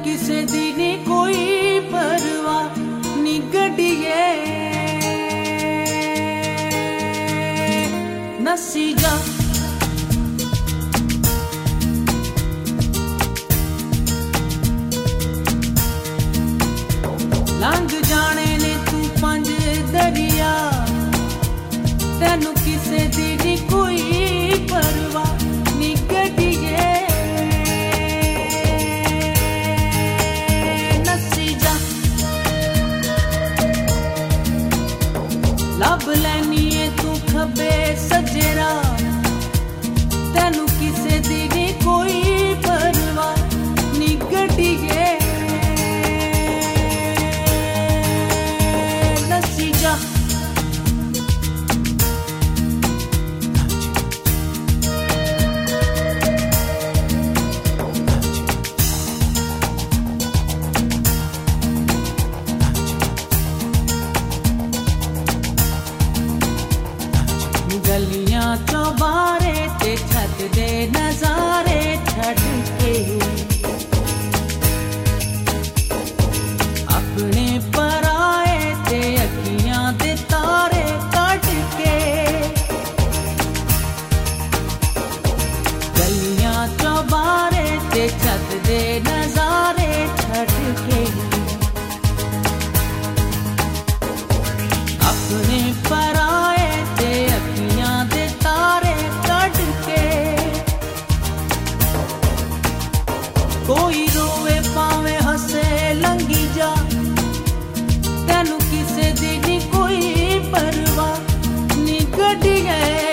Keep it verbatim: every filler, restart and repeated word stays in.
किसे दी नी कोई परवाह नी गड्डिए नसी जा लंघ जाने ने तू पंज दरिया तेनू किसे दी नी कोई परवाह नी गड्डिए नसी जा लब लैनी है तू खबे सजेरा तेनू किसे दी नी कोई परवाह नी गड्डिए नसी जा गलियां चौबारे ते छत दे नजारे छड़ के अपने पराए ते अखियां दे तारे कट के गलियां चौबारे ते छत दे नजारे छड़ के अपने पराए कोई रोवे पावे हसे लंगी जा तेनू किसे दी नी कोई परवाह नी गड्डिए